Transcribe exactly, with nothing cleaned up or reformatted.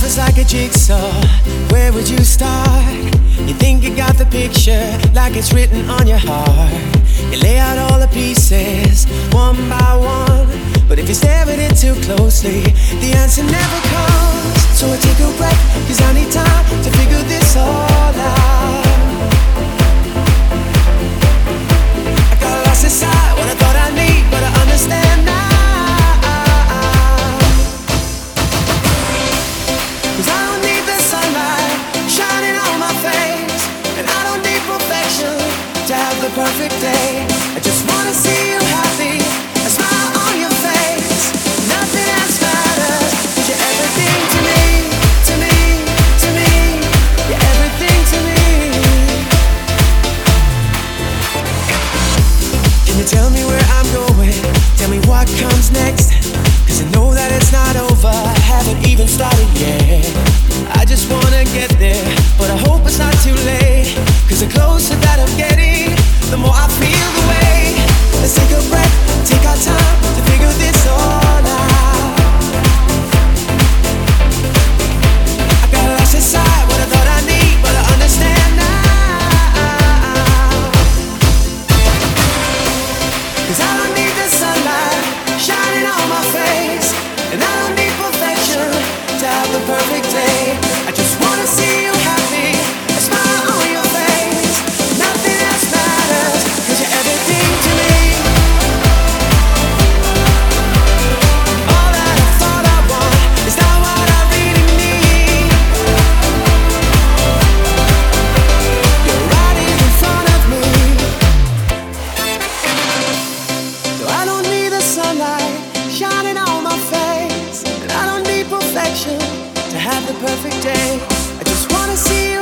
is like a jigsaw. Where would you start? You think you got the picture like it's written on your heart. You lay out all the pieces one by one, but if you stare at it too closely, the answer never comes. So I take a breath, cause I need time to figure this all out. I got lost inside what I thought I need, but I understand now. Cause I don't need the sunlight shining on my face, and I don't need perfection to have the perfect day. I just wanna see you happy, a smile on your face. Nothing else matters, cause you're everything to me, to me, to me. You're everything to me. Can you tell me where I'm going? Tell me what comes next, cause I know that it's not over, I haven't even started yet. I just wanna get there, but I hope it's not too late, cause the closer that I'm getting, the more I feel the way. Let's take a breath, take our time to figure this all out. I got lost inside what I thought I need, but I understand now. Cause I don't need the sunlight shining on my face, and I don't need perfection to have the perfect day. I just wanna see you happy, a smile on your face. Nothing else matters, cause you're everything to me. All that I thought I want is not what I really need. You're right in front of me. No, I don't need the sunlight shining on my face, and I don't need perfection to have the perfect day. I just wanna see